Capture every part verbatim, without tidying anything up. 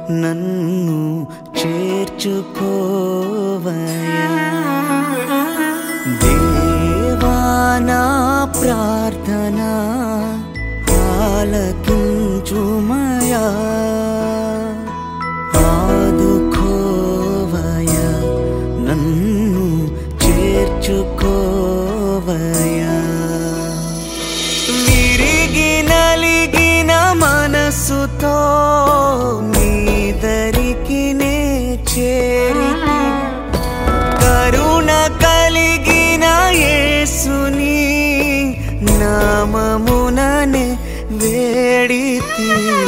నన్ను చేర్చుకోవయ్యా. దేవా నా ప్రార్థన ఆలకించుమయా, ఆదుకోవయ్యా, నన్ను చేర్చుకోవయ్యా. విరిగి నలిగిన మనసుతో నీ దరికి నే చేరితి, కరుణ కలిగిన యేసుని నామముననే వేడితి.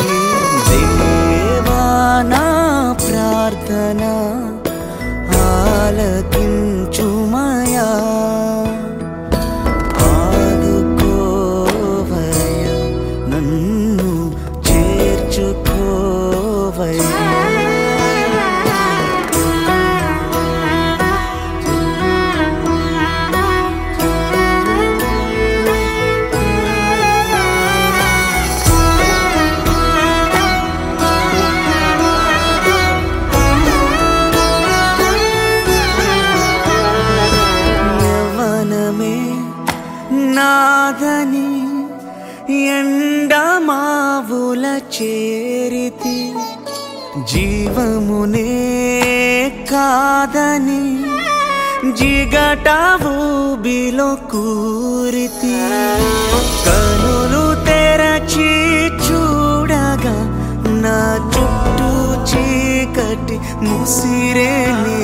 దేవా నా ప్రార్థన ఆలకించుమయా, ఆదుకోవయ్యా, నన్ను చేర్చుకోవయ్యా. నాదని ఎండమావుల చేరితి, జీవమునే కాదని జిగట ఊబిలో కూరితి. కనులు తెరచి చూడగా నా చుట్టూ చీకటి ముసిరేనే,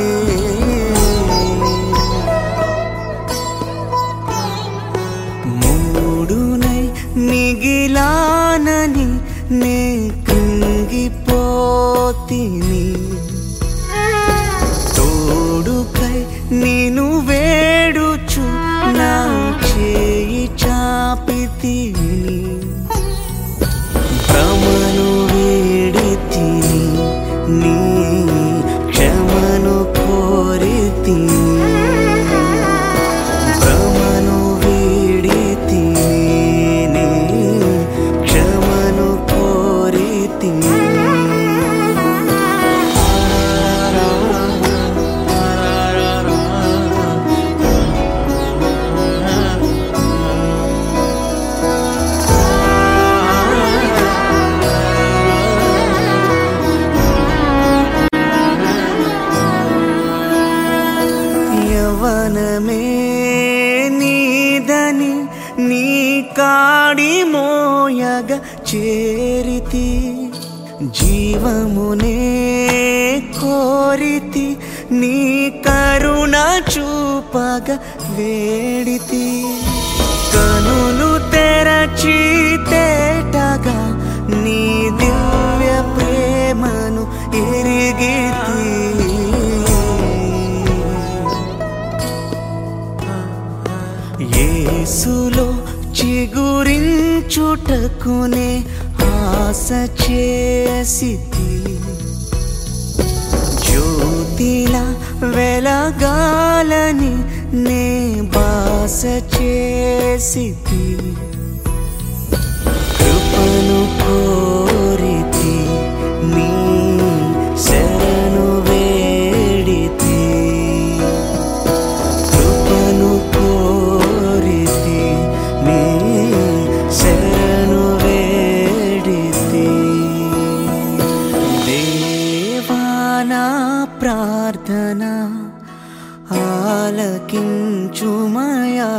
మిగిలానని నే కృంగిపోతిని. తోడుకై నిను వేడుచు నా చేయి చాపితిని, భ్రమను వీడితిని, నీ క్షమను కోరితిని. యవ్వనమే నీదని నీ కాడి మోయగ చేరితి, జీవమునే కోరితి, నీ కరుణ చూపగ వేడితి. కనులు తెరచి తేటగా నీ దివ్య ప్రేమను ఎరిగితి. యేసులో చిగురించుటకునే ఆశ చేసితి, జ్యోతిలా వెలగాలని నే బాస చేసితి. కృపను కోరితి, నీ శరణు వేడితి. కృపను కోరితి, నీ శరణు వేడితి. దేవా నా ప్రార్థన ఆలకించుమయా,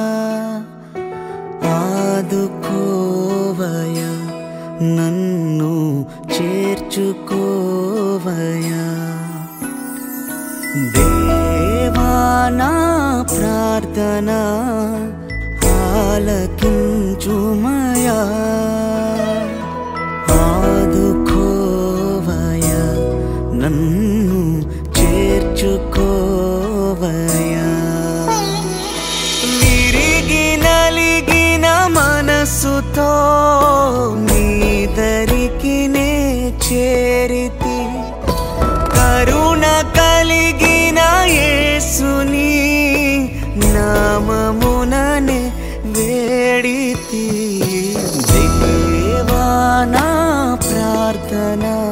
ఆదుకోవయ్యా, నన్ను చేర్చుకోవయ్యా. దేవా నా ప్రార్థన ఆలకించుమయా, ఆదుకోవయ్యా, నన్ను చేర్చుకోవయ్యా. విరిగి నలిగిన మనసుతో నీ దరికి నే చేరితి, కరుణ కలిగిన యేసుని నామముననే వేడితి. దేవా నా ప్రార్థన